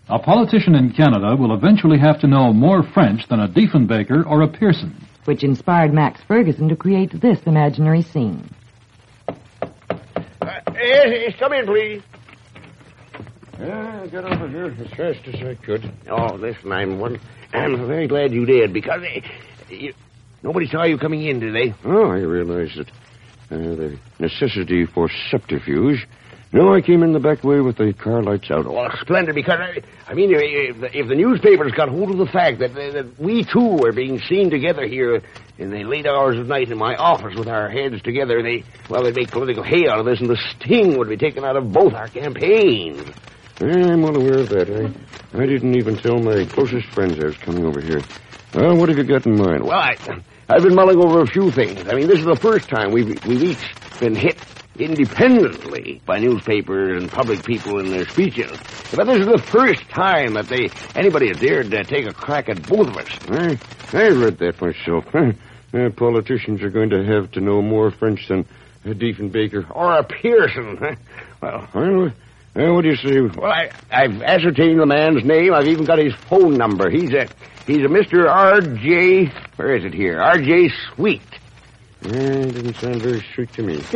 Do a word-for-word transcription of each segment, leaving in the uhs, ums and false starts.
A politician in Canada will eventually have to know more French than a Diefenbaker or a Pearson. Which inspired Max Ferguson to create this imaginary scene. Uh, yes, yes, come in, please. Yeah, I got over here as fast as I could. Oh, listen, I'm one. I'm very glad you did, because uh, you, nobody saw you coming in, did they? Oh, I realized that uh, the necessity for subterfuge. No, I came in the back way with the car lights out. Well, splendid, because, I, I mean, if, if the newspapers got hold of the fact that, that we, too, were being seen together here in the late hours of night in my office with our heads together, they, well, they'd make political hay out of this, and the sting would be taken out of both our campaigns. I'm well aware of that. I, I didn't even tell my closest friends I was coming over here. Well, what have you got in mind? Well, I, I've been mulling over a few things. I mean, this is the first time we've, we've each been hit independently by newspapers and public people in their speeches. But this is the first time that they anybody has dared to take a crack at both of us. I, I read that myself. uh, politicians are going to have to know more French than a Diefenbaker. Or a Pearson. Well, well uh, what do you say? Well, I, I've ascertained the man's name. I've even got his phone number. He's a he's a Mister R J Where is it here? R J Sweet. Uh, didn't sound very sweet to me.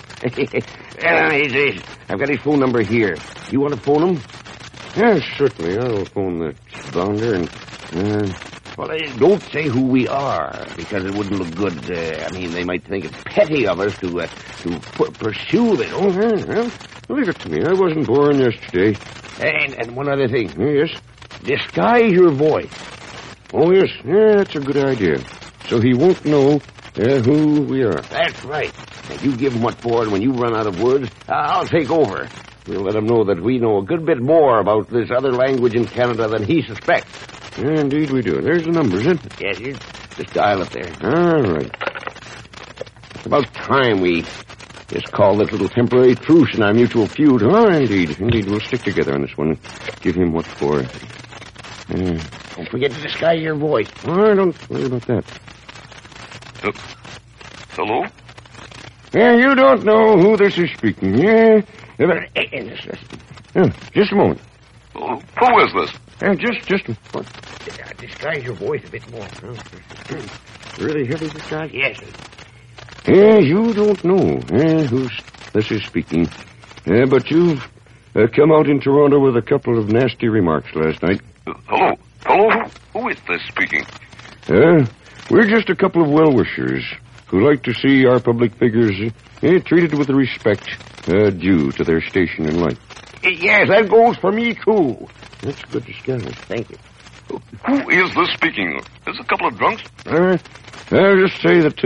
uh, he's, he's, I've got his phone number here. You want to phone him? Yes, certainly. I'll phone the bounder and... Uh... Well, uh, don't say who we are, because it wouldn't look good. Uh, I mean, they might think it's petty of us to uh, to p- pursue this. Oh, well, well, leave it to me. I wasn't born yesterday. And, and one other thing. Yes? Disguise your voice. Oh, yes. Yeah, that's a good idea. So he won't know uh, who we are. That's right. And you give him what for, and when you run out of words, I'll take over. We'll let him know that we know a good bit more about this other language in Canada than he suspects. Yeah, indeed we do. There's the number, isn't it? Yes, you just dial it there. All right. It's about time we just call this little temporary truce in our mutual feud. Oh, indeed. Indeed, we'll stick together on this one and give him what for. Uh, don't forget to disguise your voice. Oh, don't worry about that. Uh, hello? Yeah, you don't know who this is speaking. Yeah. Uh, just a moment. Uh, who is this? Uh, just, just a what? Uh, disguise your voice a bit more. Really heavy disguise? Yes. Yeah, you don't know uh, who this is speaking. Uh, but you've uh, come out in Toronto with a couple of nasty remarks last night. Uh, hello? Hello? Who, who is this speaking? Uh, we're just a couple of well-wishers who like to see our public figures uh, treated with the respect uh, due to their station in life. Yes, that goes for me, too. That's good disguise. Thank you. Who is this speaking? Is a couple of drunks? Uh, I'll just say that,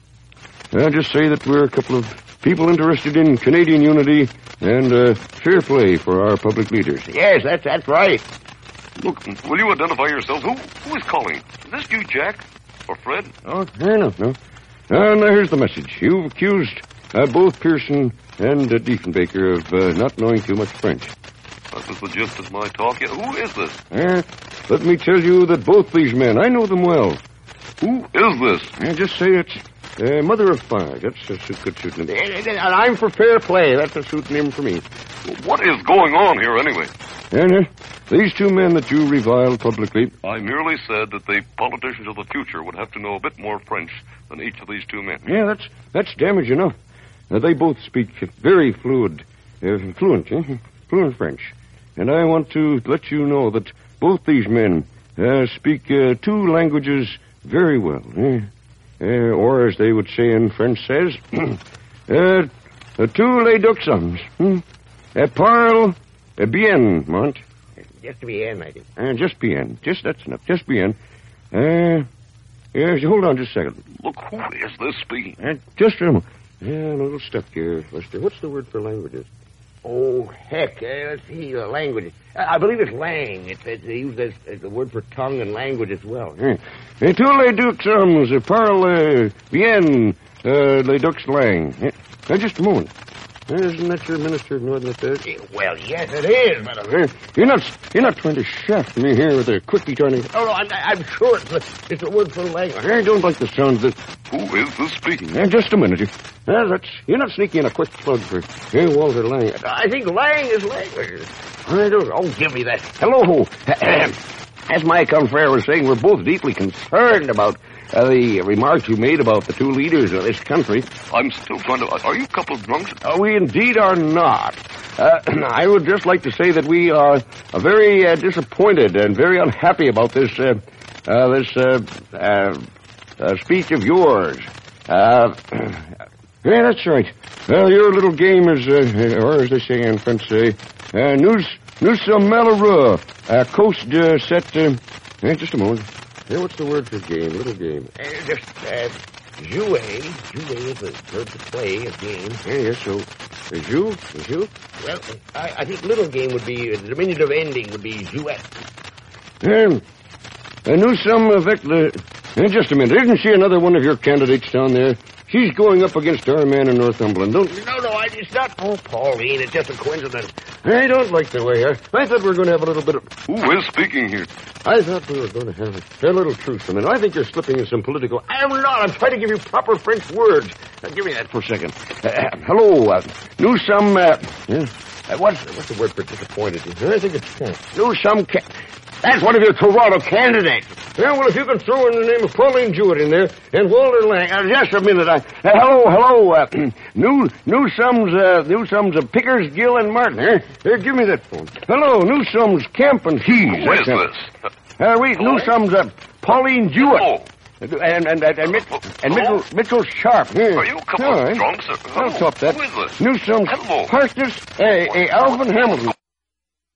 uh, I'll just say that we're a couple of people interested in Canadian unity and uh, fair play for our public leaders. Yes, that's, that's right. Look, will you identify yourself? Who, who is calling? Is this you, Jack? Or Fred? Oh, no, no. Uh, now, here's the message. You've accused uh, both Pearson and uh, Diefenbaker of uh, not knowing too much French. That was the gist of my talk. Yeah, who is this? Uh, let me tell you that both these men, I know them well. Who is this? I just say it's uh, Mother of Five. That's a good pseudonym. And I'm for fair play. That's a pseudonym for me. What is going on here, anyway? And uh, these two men that you revile publicly... I merely said that the politicians of the future would have to know a bit more French than each of these two men. Yeah, that's that's damage enough. Uh, they both speak very fluid, uh, fluent, eh? fluent French. And I want to let you know that both these men uh, speak uh, two languages very well. Eh? Uh, or, as they would say in French says, uh, tous les deux sons. Hmm? Uh, parle uh, bien, Mont. Just bien, I think. Uh, just bien. Just, that's enough. Just bien. Uh, yes, hold on just a second. Look, who is this speaking? Uh, just a moment. Yeah, a little stuck here, Lester. What's the word for languages? Oh, heck. Uh, let's see, uh, language. Uh, I believe it's lang. It's, it's used as, as the word for tongue and language as well. Yeah. Uh, tous les deux hommes parlent bien uh, les deux langues. Yeah. Now, just a moment. Isn't that your minister of Northern Affairs? Well, yes, it is, but... Uh, you're not you're not trying to shaft me here with a quickie turning. Oh, no, I'm, I'm sure it's a, it's a word for language. I don't like the sound of this. Who is this speaking? Uh, just a minute. You, uh, that's, you're not sneaking in a quick plug for uh, Walter Lang. I think Lang is language. I don't... Oh, give me that. Hello. As my confrere was saying, we're both deeply concerned about uh, the remarks you made about the two leaders of this country. I'm still trying to... Are you a couple of drunks? Uh, we indeed are not. Uh, I would just like to say that we are uh, very uh, disappointed and very unhappy about this uh, uh, this uh, uh, uh, speech of yours. Uh, yeah, that's right. Well, your little game is, uh, or as they say in French, uh, uh, nous, nous sommes malheureux. Uh, coast uh, set... Uh, hey, just a moment. Hey, what's the word for game? Little game. Uh, just, uh, jouer. Jouer is the verb to play, a game. Hey, yes, so... Uh, jou? Jou? Well, I, I think little game would be, uh, the diminutive ending would be jouet. Um, uh, nous sommes avec le... Uh, just a minute. Isn't she another one of your candidates down there? She's going up against our man in Northumberland, don't you? No, no, I, it's not... Oh, Pauline, it's just a coincidence. I don't like the way, huh? I thought we were going to have a little bit of... Who is speaking here? I thought we were going to have a, a little truce a minute. I think you're slipping in some political... I am not. I'm trying to give you proper French words. Now, give me that for a second. Uh, uh, hello, uh, nous sommes... Uh, yeah. uh, what's, what's the word for disappointed? I think it's... Uh, nous sommes... Ca- That's one of your Toronto candidates. Yeah, well, if you can throw in the name of Pauline Jewett in there and Walter Lang... Uh, just a minute. I, uh, hello, hello. Uh, new, new sums, uh, new sums of Pickers, Gill, and Martin. Here, here, give me that phone. Hello, new sums Camp and Keys. Who is this? Uh, wait, new sums uh, Pauline Jewett. Oh. And, and, and, and, Mitch, and Mitchell, Mitchell Sharp. Here. Are you a couple All of right. drunks? I'll top that. Who is this? New sums Hello. Parsons, uh, uh, Alvin Hamilton.